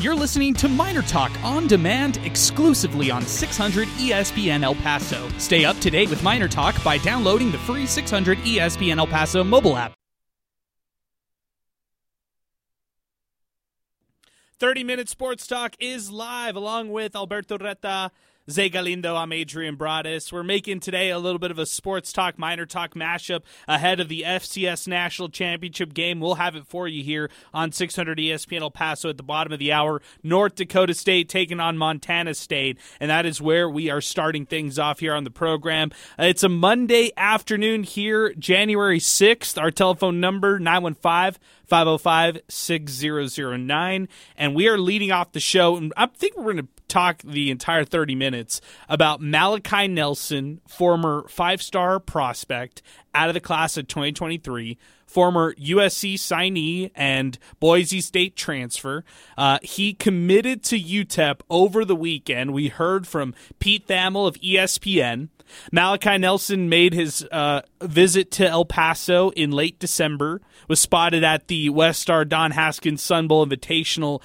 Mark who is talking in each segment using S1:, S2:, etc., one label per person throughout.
S1: You're listening to Miner Talk on demand exclusively on 600 ESPN El Paso. Stay up to date with Miner Talk by downloading the free 600 ESPN El Paso mobile app.
S2: 30-Minute Sports Talk is live along with Alberto Reta, Zay Galindo. I'm Adrian Broadus. We're making today a little bit of a sports talk, minor talk mashup ahead of the FCS National Championship game. We'll have it for you here on 600 ESPN El Paso at the bottom of the hour. North Dakota State taking on Montana State, and that is where we are starting things off here on the program. It's a Monday afternoon here, January 6th. Our telephone number, 915-505-6009, and we are leading off the show. And I think we're going to talk the entire 30 minutes about Malachi Nelson, former five-star prospect out of the class of 2023, former USC signee and Boise State transfer. He committed to UTEP over the weekend. We heard from Pete Thamel of ESPN. Malachi Nelson made his visit to El Paso in late December, was spotted at the West Star Don Haskins Sun Bowl Invitational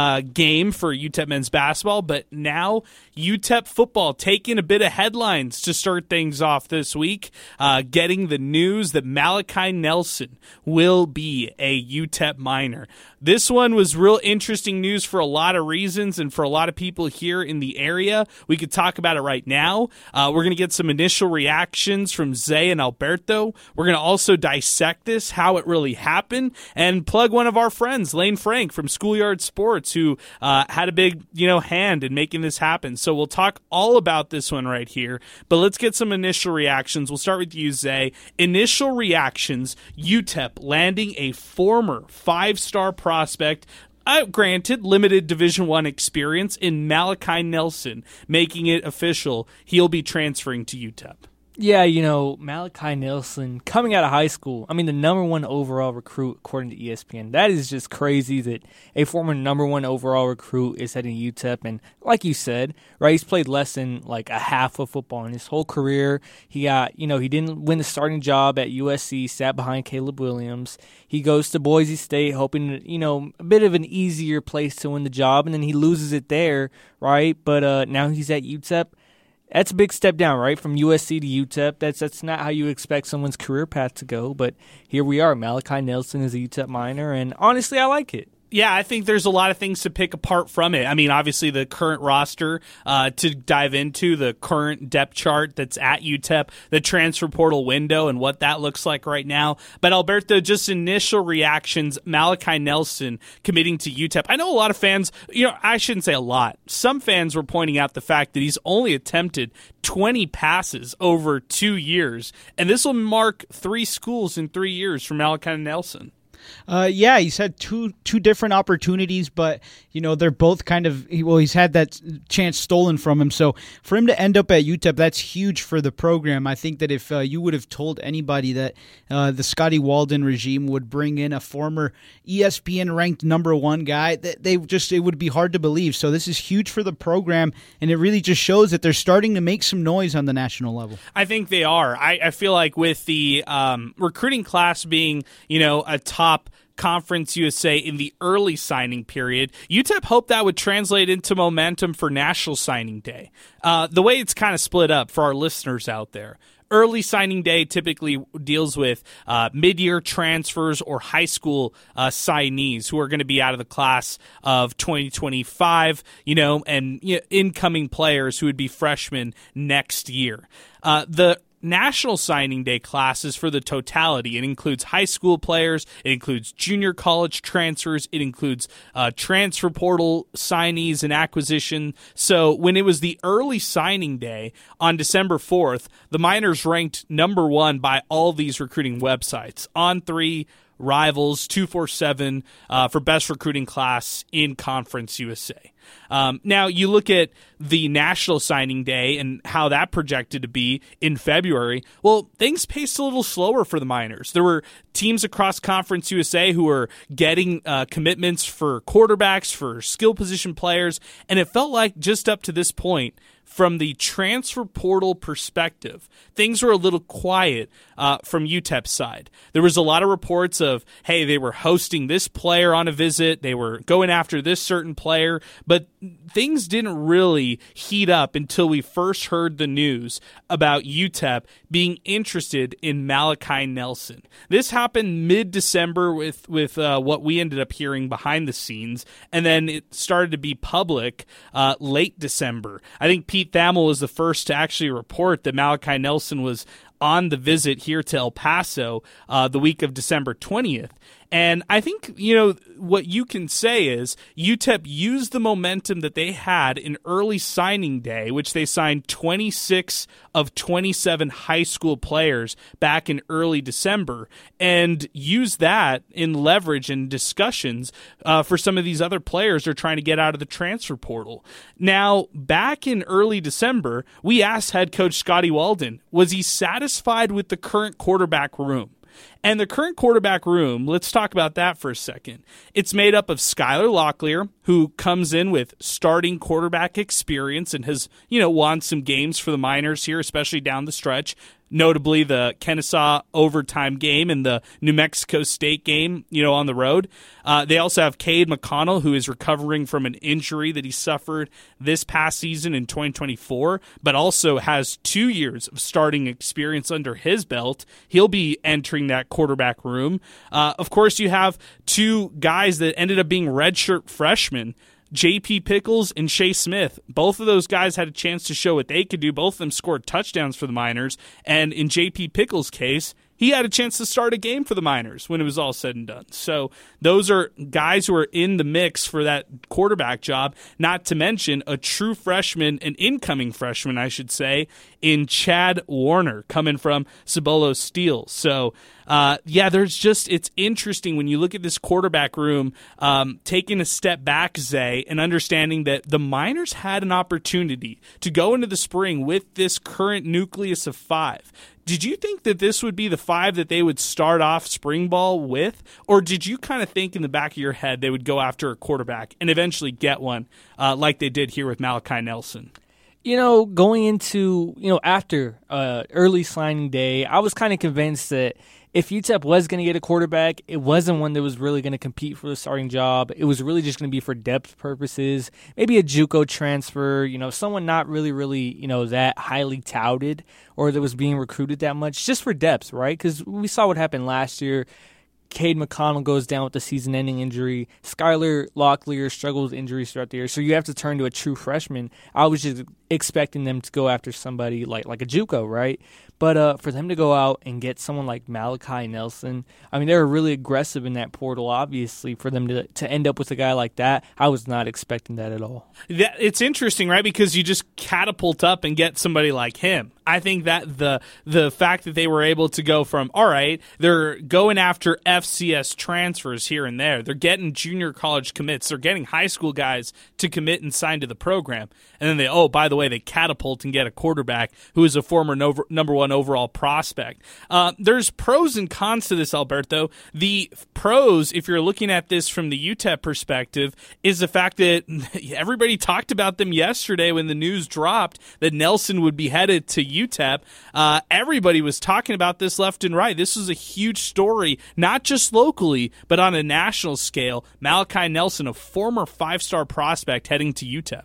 S2: game for UTEP men's basketball, but now UTEP football taking a bit of headlines to start things off this week, getting the news that Malachi Nelson will be a UTEP Miner. This one was real interesting news for a lot of reasons and for a lot of people here in the area. We could talk about it right now. We're going to get some initial reactions from Zay and Alberto. We're going to also dissect this, how it really happened, and plug one of our friends, Lane Frank from Schoolyard Sports, who had a big hand in making this happen. So we'll talk all about this one right here, but let's get some initial reactions. We'll start with you, Zay. Initial reactions, UTEP landing a former five-star prospect, granted limited Division I experience, in Malachi Nelson, making it official he'll be transferring to UTEP.
S3: Yeah, Malachi Nelson, coming out of high school, the number one overall recruit according to ESPN. That is just crazy that a former number one overall recruit is heading to UTEP. And like you said, right, he's played less than like a half of football in his whole career. He got, he didn't win the starting job at USC, sat behind Caleb Williams. He goes to Boise State hoping, a bit of an easier place to win the job, and then he loses it there, right? But now he's at UTEP. That's a big step down, right, from USC to UTEP. That's not how you expect someone's career path to go, but here we are. Malachi Nelson is a UTEP Miner, and honestly, I like it.
S2: Yeah, I think there's a lot of things to pick apart from it. Obviously the current roster, to dive into the current depth chart that's at UTEP, the transfer portal window and what that looks like right now. But Alberto, just initial reactions, Malachi Nelson committing to UTEP. I know a lot of fans, I shouldn't say a lot. Some fans were pointing out the fact that he's only attempted 20 passes over 2 years, and this will mark 3 schools in 3 years for Malachi Nelson.
S4: Yeah, he's had two different opportunities, but they're both he's had that chance stolen from him. So for him to end up at UTEP, that's huge for the program. I think that if you would have told anybody that the Scotty Walden regime would bring in a former ESPN ranked number one guy, it would be hard to believe. So this is huge for the program, and it really just shows that they're starting to make some noise on the national level.
S2: I think they are. I feel like with the recruiting class being a top Conference USA in the early signing period, UTEP hoped that would translate into momentum for National Signing Day. The way it's kind of split up for our listeners out there, early signing day typically deals with mid-year transfers or high school signees who are going to be out of the class of 2025, and incoming players who would be freshmen next year. The National Signing Day classes for the totality. It includes high school players, it includes junior college transfers, it includes transfer portal signees and acquisition. So when it was the early signing day on December 4th, the Miners ranked number one by all these recruiting websites. On3, Rivals, 247 for best recruiting class in Conference USA. Now, you look at the National Signing Day and how that projected to be in February. Well, things paced a little slower for the Miners. There were teams across Conference USA who were getting commitments for quarterbacks, for skill position players, and it felt like just up to this point, from the transfer portal perspective, things were a little quiet from UTEP's side. There was a lot of reports of, hey, they were hosting this player on a visit, they were going after this certain player, but things didn't really heat up until we first heard the news about UTEP being interested in Malachi Nelson. This happened mid-December with what we ended up hearing behind the scenes, and then it started to be public late December. I think Pete Thamel was the first to actually report that Malachi Nelson was on the visit here to El Paso the week of December 20th. And I think, what you can say is UTEP used the momentum that they had in early signing day, which they signed 26 of 27 high school players back in early December, and used that in leverage and discussions for some of these other players they're trying to get out of the transfer portal. Now, back in early December, we asked head coach Scotty Walden, was he satisfied with the current quarterback room? And the current quarterback room, let's talk about that for a second. It's made up of Skylar Locklear, who comes in with starting quarterback experience and has, won some games for the Miners here, especially down the stretch. Notably the Kennesaw overtime game and the New Mexico State game, on the road. They also have Cade McConnell, who is recovering from an injury that he suffered this past season in 2024, but also has 2 years of starting experience under his belt. He'll be entering that quarterback room. Of course, you have two guys that ended up being redshirt freshmen, J.P. Pickles and Shea Smith. Both of those guys had a chance to show what they could do. Both of them scored touchdowns for the Miners. And in J.P. Pickles' case, he had a chance to start a game for the Miners when it was all said and done. So those are guys who are in the mix for that quarterback job, not to mention a true freshman, an incoming freshman, I should say, in Chad Warner coming from Cibolo Steel. So, it's interesting when you look at this quarterback room, taking a step back, Zay, and understanding that the Miners had an opportunity to go into the spring with this current nucleus of 5. Did you think that this would be the 5 that they would start off spring ball with? Or did you kind of think in the back of your head they would go after a quarterback and eventually get one like they did here with Malachi Nelson?
S3: Going into, after early signing day, I was kind of convinced that if UTEP was going to get a quarterback, it wasn't one that was really going to compete for the starting job. It was really just going to be for depth purposes. Maybe a JUCO transfer, someone not really, that highly touted or that was being recruited that much, just for depth, right? Because we saw what happened last year. Cade McConnell goes down with a season-ending injury. Skylar Locklear struggled with injuries throughout the year. So you have to turn to a true freshman. I was just expecting them to go after somebody like a JUCO, right? But for them to go out and get someone like Malachi Nelson, they were really aggressive in that portal, obviously. For them to end up with a guy like that, I was not expecting that at all.
S2: It's interesting, right? Because you just catapult up and get somebody like him. I think that the fact that they were able to go from, all right, they're going after FCS transfers here and there. They're getting junior college commits. They're getting high school guys to commit and sign to the program. And then by the way, they catapult and get a quarterback who is a former number 1 overall prospect. There's pros and cons to this, Alberto. The pros, if you're looking at this from the UTEP perspective, is the fact that everybody talked about them yesterday when the news dropped that Nelson would be headed to UTEP. Everybody was talking about this left and right. This was a huge story, not just locally, but on a national scale. Malachi Nelson, a former 5-star prospect, heading to UTEP.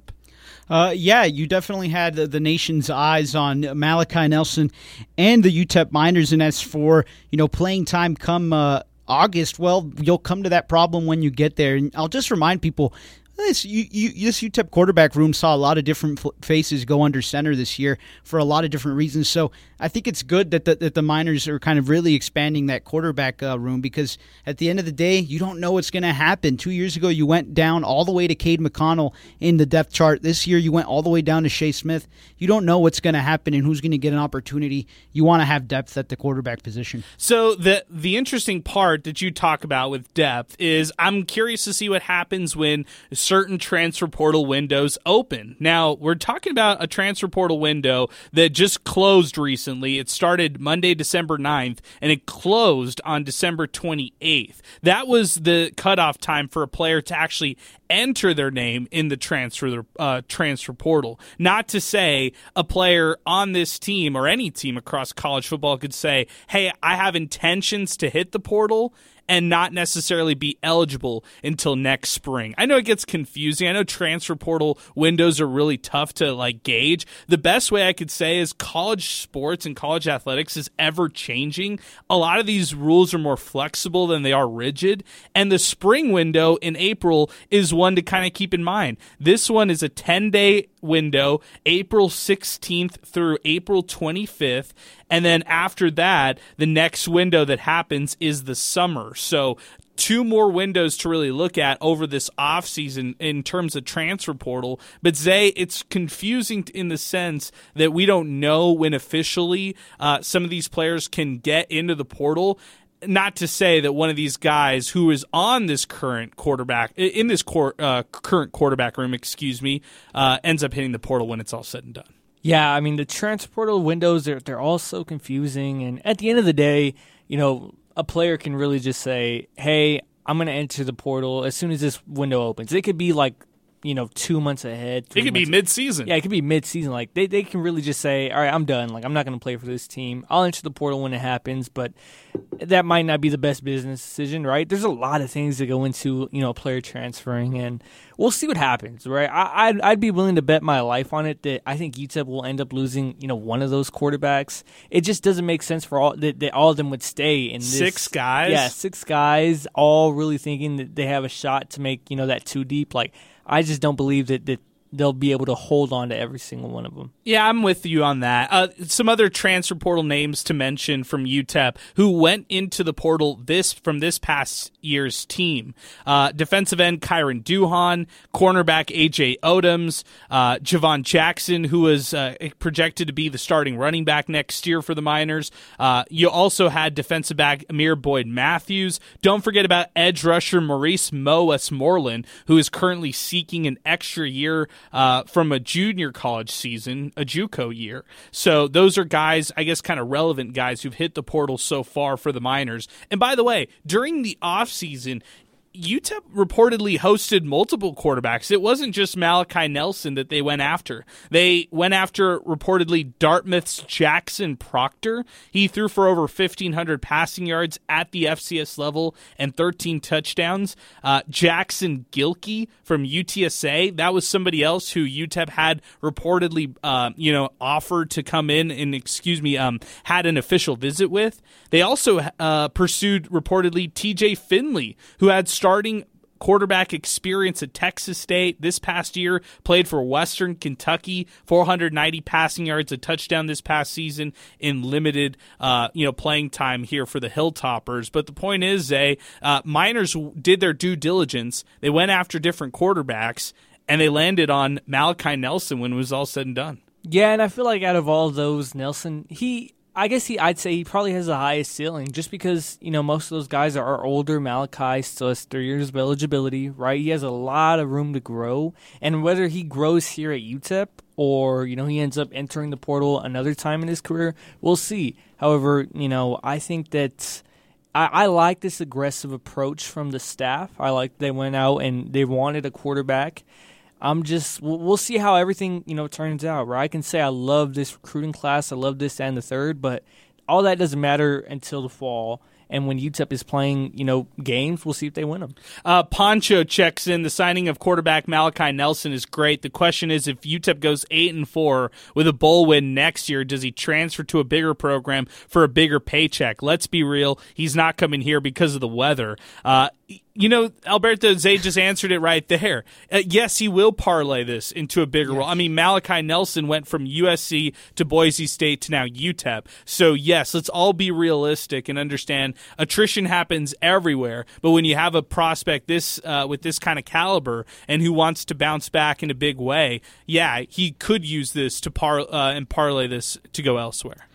S4: You definitely had the nation's eyes on Malachi Nelson and the UTEP Miners, and as for playing time come August, well, you'll come to that problem when you get there. And I'll just remind people, this UTEP quarterback room saw a lot of different faces go under center this year for a lot of different reasons. So I think it's good that the Miners are kind of really expanding that quarterback room, because at the end of the day, you don't know what's going to happen. 2 years ago, you went down all the way to Cade McConnell in the depth chart. This year, you went all the way down to Shea Smith. You don't know what's going to happen and who's going to get an opportunity. You want to have depth at the quarterback position.
S2: So the interesting part that you talk about with depth is I'm curious to see what happens when certain transfer portal windows open. Now, we're talking about a transfer portal window that just closed recently. It started Monday, December 9th, and it closed on December 28th. That was the cutoff time for a player to actually enter their name in the transfer portal. Not to say a player on this team or any team across college football could say, hey, I have intentions to hit the portal and not necessarily be eligible until next spring. I know it gets confusing. I know transfer portal windows are really tough to gauge. The best way I could say is college sports and college athletics is ever changing. A lot of these rules are more flexible than they are rigid, and the spring window in April is one to kind of keep in mind. This one is a 10-day window, April 16th through April 25th, and then after that, the next window that happens is the summer. So 2 more windows to really look at over this offseason in terms of transfer portal. But Zay, it's confusing in the sense that we don't know when officially some of these players can get into the portal. Not to say that one of these guys who is on this current quarterback in this current quarterback room, ends up hitting the portal when it's all said and done.
S3: Yeah, I mean, the transfer portal windows, they're all so confusing. And at the end of the day, a player can really just say, hey, I'm going to enter the portal as soon as this window opens. It could be 2 months ahead.
S2: It could be mid-season.
S3: Yeah, it could be mid-season. They can really just say, all right, I'm done. I'm not going to play for this team. I'll enter the portal when it happens, but that might not be the best business decision, right? There's a lot of things that go into, a player transferring, and we'll see what happens, right? I'd be willing to bet my life on it that I think UTEP will end up losing, one of those quarterbacks. It just doesn't make sense for all that all of them would stay in this.
S2: 6 guys?
S3: Yeah, 6 guys, all really thinking that they have a shot to make, that 2 deep. I just don't believe that they'll be able to hold on to every single one of them.
S2: Yeah, I'm with you on that. Some other transfer portal names to mention from UTEP who went into the portal from this past year's team. Defensive end Kyron Duhan, cornerback A.J. Odoms, Javon Jackson, who was projected to be the starting running back next year for the Miners. You also had defensive back Amir Boyd Matthews. Don't forget about edge rusher Maurice Mo Westmoreland, who is currently seeking an extra year from a junior college season, a JUCO year. So those are guys, I guess, kind of relevant guys who've hit the portal so far for the Miners. And by the way, during the offseason, UTEP reportedly hosted multiple quarterbacks. It wasn't just Malachi Nelson that they went after. They went after, reportedly, Dartmouth's Jackson Proctor. He threw for over 1,500 passing yards at the FCS level and 13 touchdowns. Jackson Gilkey from UTSA, that was somebody else who UTEP had reportedly, offered to come in and, had an official visit with. They also pursued, reportedly, TJ Finley, who had starting quarterback experience at Texas State this past year, played for Western Kentucky, 490 passing yards, a touchdown this past season in limited, playing time here for the Hilltoppers. But the point is, Zay, Miners did their due diligence. They went after different quarterbacks, and they landed on Malachi Nelson when it was all said and done.
S3: Yeah, and I feel like out of all those, Nelson, I'd say he probably has the highest ceiling just because, most of those guys are older. Malachi still has 3 years of eligibility, right? He has a lot of room to grow. And whether he grows here at UTEP or, he ends up entering the portal another time in his career, we'll see. However, I think that I like this aggressive approach from the staff. I like they went out and they wanted a quarterback. We'll see how everything, turns out, right? I can say I love this recruiting class, I love this and the third, but all that doesn't matter until the fall. And when UTEP is playing, games, we'll see if they win them.
S2: Poncho checks in. The signing of quarterback Malachi Nelson is great. The question is, if UTEP goes 8-4 with a bowl win next year, does he transfer to a bigger program for a bigger paycheck? Let's be real. He's not coming here because of the weather. Alberto Zay just answered it right there. Yes, he will parlay this into a bigger role. I mean, Malachi Nelson went from USC to Boise State to now UTEP. So, yes, let's all be realistic and understand attrition happens everywhere. But when you have a prospect with this kind of caliber and who wants to bounce back in a big way, yeah, he could use this to parlay this to go elsewhere.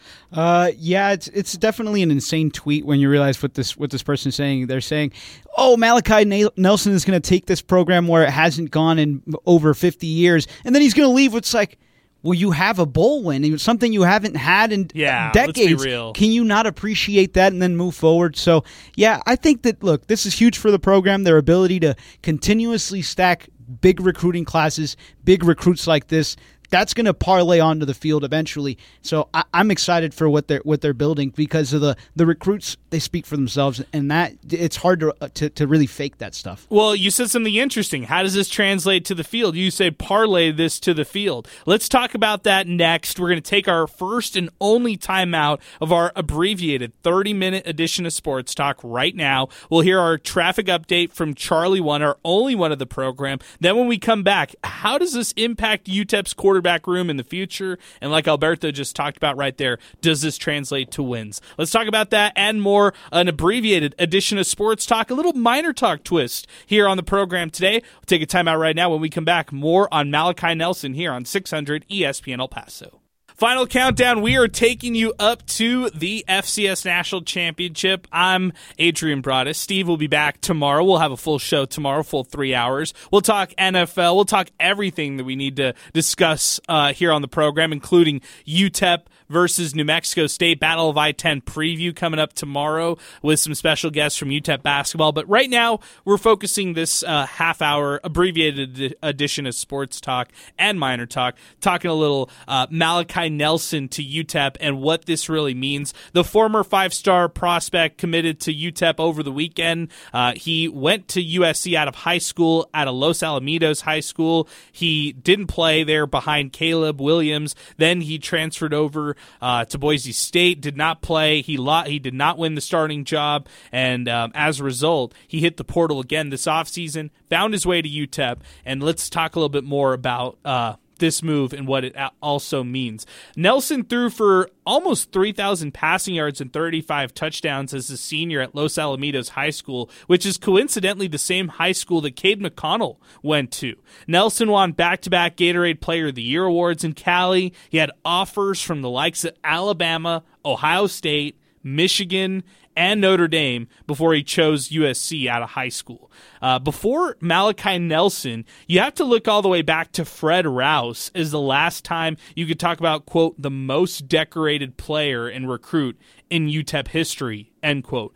S4: Yeah, it's definitely an insane tweet when you realize what this person's saying. They're saying, "Oh, Malachi Nelson is going to take this program where it hasn't gone in over 50 years, and then he's going to leave." It's like, well, you have a bowl win. It's something you haven't had in decades.
S2: Let's be real.
S4: Can you not appreciate that and then move forward? So, yeah, I think that, look, this is huge for the program, their ability to continuously stack big recruiting classes, big recruits like this. That's going to parlay onto the field eventually. So I'm excited for what they're building because of the recruits. They speak for themselves, and that it's hard to really fake that stuff.
S2: Well, you said something interesting. How does this translate to the field? You say parlay this to the field. Let's talk about that next. We're going to take our first and only timeout of our abbreviated 30-minute edition of Sports Talk right now. We'll hear our traffic update from Charlie One, our only one of the program. Then when we come back, how does this impact UTEP's quarterback room in the future? And like Alberto just talked about right there, does this translate to wins? Let's talk about that and more. An abbreviated edition of Sports Talk, a little minor talk twist here on the program today. We'll take a timeout right now. When we come back, more on Malachi Nelson here on 600 ESPN El Paso. Final countdown, we are taking you up to the FCS National Championship. I'm Adrian Broadus. Steve will be back tomorrow. We'll have a full show tomorrow, full 3 hours. We'll talk NFL. We'll talk everything that we need to discuss here on the program, including UTEP versus New Mexico State, Battle of I-10 preview coming up tomorrow with some special guests from UTEP basketball. But right now, we're focusing this half-hour abbreviated edition of Sports Talk and Minor Talk, talking a little Malachi Nelson to UTEP and what this really means. The former five-star prospect committed to UTEP over the weekend. He went to USC out of high school, out of Los Alamitos High School. He didn't play there behind Caleb Williams. Then he transferred over to Boise State, did not play. He did not win the starting job, and as a result, he hit the portal again this offseason, found his way to UTEP, and let's talk a little bit more about this move and what it also means. Nelson threw for almost 3,000 passing yards and 35 touchdowns as a senior at Los Alamitos High School, which is coincidentally the same high school that Cade McConnell went to. Nelson won back-to-back Gatorade Player of the Year awards in Cali. He had offers from the likes of Alabama, Ohio State, Michigan, and Notre Dame before he chose USC out of high school. Before Malachi Nelson, you have to look all the way back to Fred Rouse as the last time you could talk about, quote, the most decorated player and recruit in UTEP history, end quote.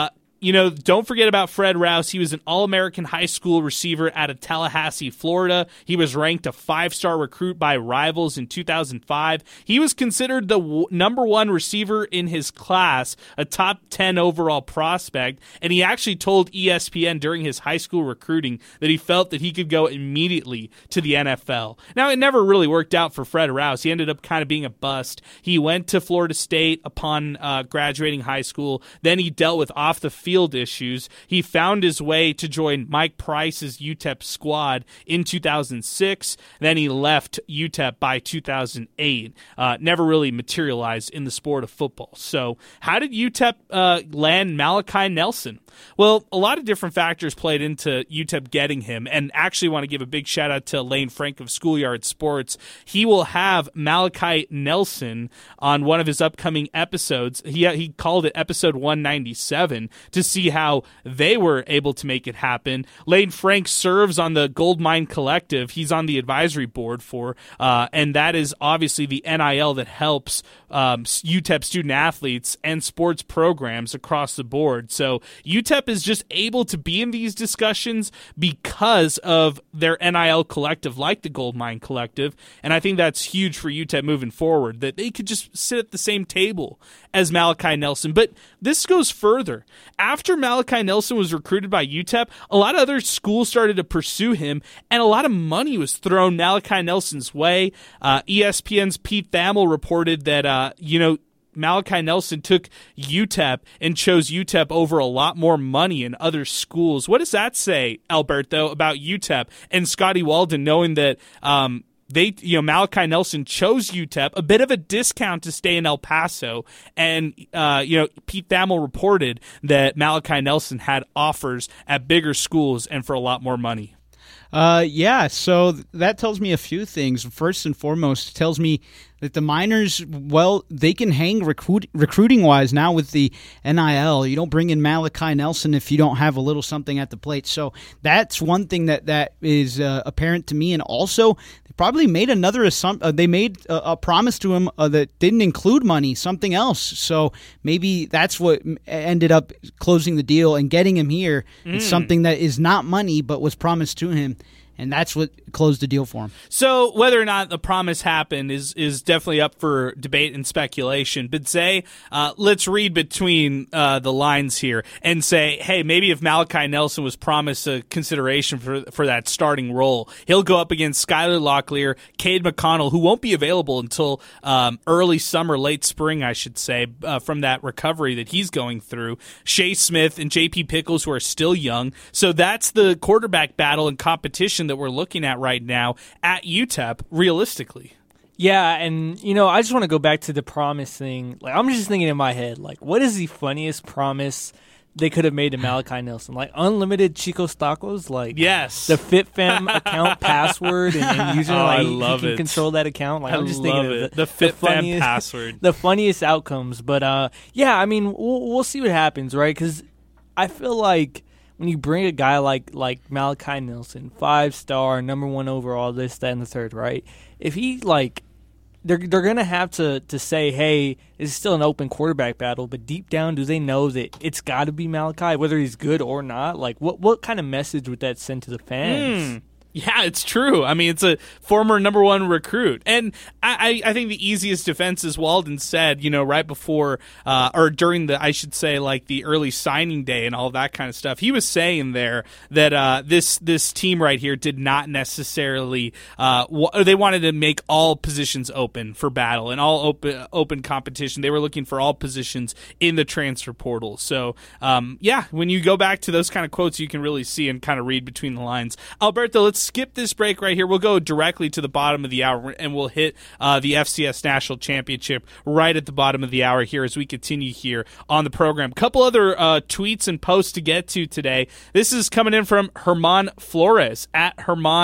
S2: Don't forget about Fred Rouse. He was an All-American high school receiver out of Tallahassee, Florida. He was ranked a 5-star recruit by Rivals in 2005. He was considered the number one receiver in his class, a top 10 overall prospect, and he actually told ESPN during his high school recruiting that he felt that he could go immediately to the NFL. Now, it never really worked out for Fred Rouse. He ended up kind of being a bust. He went to Florida State upon graduating high school. Then he dealt with off-the-field issues. He found his way to join Mike Price's UTEP squad in 2006. Then he left UTEP by 2008. Never really materialized in the sport of football. So how did UTEP land Malachi Nelson? Well, a lot of different factors played into UTEP getting him, and actually want to give a big shout out to Lane Frank of Schoolyard Sports. He will have Malachi Nelson on one of his upcoming episodes. He called it episode 197 to see how they were able to make it happen. Lane Frank serves on the Goldmine Collective. He's on the advisory board for, and that is obviously the NIL that helps UTEP student athletes and sports programs across the board. So UTEP is just able to be in these discussions because of their NIL collective like the Goldmine Collective, and I think that's huge for UTEP moving forward, that they could just sit at the same table as Malachi Nelson. But this goes further. After Malachi Nelson was recruited by UTEP, a lot of other schools started to pursue him, and a lot of money was thrown Malachi Nelson's way. ESPN's Pete Thamel reported that, Malachi Nelson took UTEP and chose UTEP over a lot more money in other schools. What does that say, Alberto, about UTEP and Scotty Walden knowing that Malachi Nelson chose UTEP, a bit of a discount to stay in El Paso, and Pete Thamel reported that Malachi Nelson had offers at bigger schools and for a lot more money.
S4: Yeah, so that tells me a few things. First and foremost, it tells me that the Miners, well, they can hang recruiting-wise now with the NIL. You don't bring in Malachi Nelson if you don't have a little something at the plate. So that's one thing that is apparent to me. And also, they probably made another assumption. They made a promise to him that didn't include money, something else. So maybe that's what ended up closing the deal and getting him here. It's something that is not money but was promised to him. And that's what closed the deal for him.
S2: So whether or not the promise happened is definitely up for debate and speculation. But Zay, let's read between the lines here and say, hey, maybe if Malachi Nelson was promised a consideration for that starting role, he'll go up against Skylar Locklear, Cade McConnell, who won't be available until early summer, late spring, I should say, from that recovery that he's going through, Shea Smith and J.P. Pickles, who are still young. So that's the quarterback battle and competition that we're looking at right now at UTEP, realistically.
S3: Yeah, and, I just want to go back to the promise thing. Like, I'm just thinking in my head, like, what is the funniest promise they could have made to Malachi Nelson? Like, unlimited Chicos Tacos? Like,
S2: yes.
S3: The FitFam account password and user,
S2: I
S3: he
S2: love
S3: can
S2: it.
S3: control that account. Like, I'm just
S2: love
S3: thinking
S2: it.
S3: of
S2: the FitFam
S3: funniest,
S2: password.
S3: The funniest outcomes. But, yeah, I mean, we'll see what happens, right? Because I feel like when you bring a guy like Malachi Nelson, 5-star, number 1 overall, this, that, and the third, right? If he, they're going to have to say, hey, it's still an open quarterback battle, but deep down, do they know that it's got to be Malachi, whether he's good or not? Like, what kind of message would that send to the fans?
S2: Yeah, it's true. I mean, it's a former number 1 recruit. And I think the easiest defense, as Walden said, right before or during the, I should say, like the early signing day and all that kind of stuff, he was saying there that this team right here did not necessarily, they wanted to make all positions open for battle and all open competition. They were looking for all positions in the transfer portal. So, yeah, when you go back to those kind of quotes, you can really see and kind of read between the lines. Alberto, let's skip this break right here. We'll go directly to the bottom of the hour, and we'll hit the FCS National Championship right at the bottom of the hour here as we continue here on the program. Couple other tweets and posts to get to today. This is coming in from Herman Flores at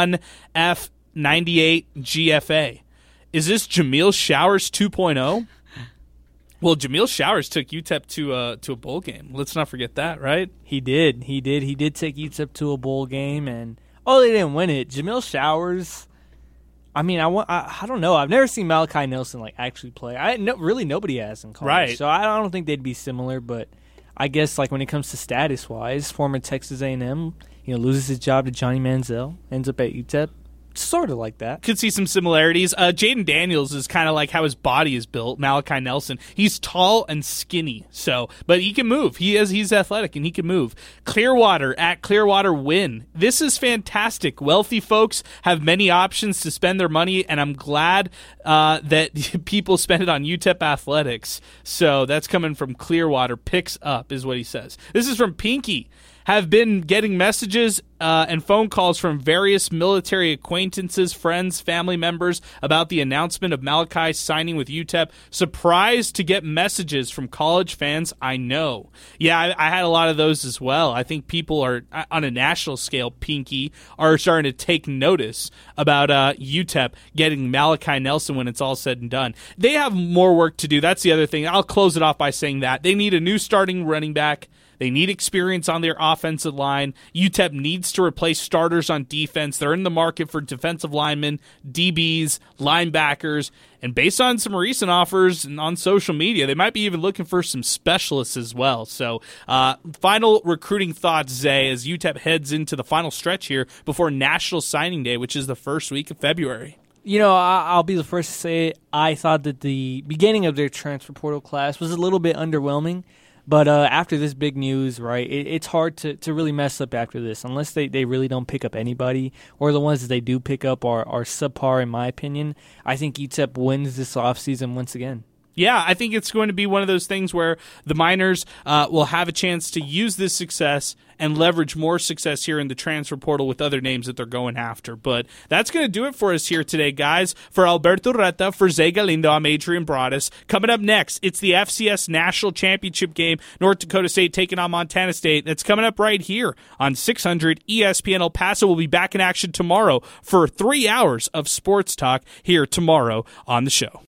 S2: HermanF98GFA. Is this Jamil Showers 2.0? Well, Jamil Showers took UTEP to a bowl game. Let's not forget that, right?
S3: He did. He did take UTEP to a bowl game, and they didn't win it. Jamil Showers, I mean, I don't know. I've never seen Malachi Nelson actually play. Really nobody has in college.
S2: Right.
S3: So I don't think they'd be similar, but I guess when it comes to status-wise, former Texas A&M, loses his job to Johnny Manziel, ends up at UTEP. Sort of like that.
S2: Could see some similarities. Jaden Daniels is kind of like how his body is built. Malachi Nelson, he's tall and skinny, but he can move. He's athletic and he can move. Clearwater at Clearwater Win. This is fantastic. Wealthy folks have many options to spend their money, and I'm glad that people spend it on UTEP athletics. So that's coming from Clearwater. Picks up is what he says. This is from Pinky. Have been getting messages and phone calls from various military acquaintances, friends, family members about the announcement of Malachi signing with UTEP. Surprised to get messages from college fans I know. Yeah, I had a lot of those as well. I think people are, on a national scale, Pinky, are starting to take notice about UTEP getting Malachi Nelson when it's all said and done. They have more work to do. That's the other thing. I'll close it off by saying that. They need a new starting running back. They need experience on their offensive line. UTEP needs to replace starters on defense. They're in the market for defensive linemen, DBs, linebackers, and based on some recent offers and on social media, they might be even looking for some specialists as well. So, final recruiting thoughts, Zay, as UTEP heads into the final stretch here before National Signing Day, which is the first week of February.
S3: I'll be the first to say I thought that the beginning of their transfer portal class was a little bit underwhelming. But after this big news, right, it's hard to really mess up after this unless they really don't pick up anybody, or the ones that they do pick up are subpar, in my opinion. I think UTEP wins this offseason once again.
S2: Yeah, I think it's going to be one of those things where the Miners will have a chance to use this success and leverage more success here in the transfer portal with other names that they're going after. But that's going to do it for us here today, guys. For Alberto Reta, for Zay Galindo, I'm Adrian Broadus. Coming up next, it's the FCS National Championship game, North Dakota State taking on Montana State. That's coming up right here on 600 ESPN El Paso. We'll be back in action tomorrow for 3 hours of sports talk here tomorrow on the show.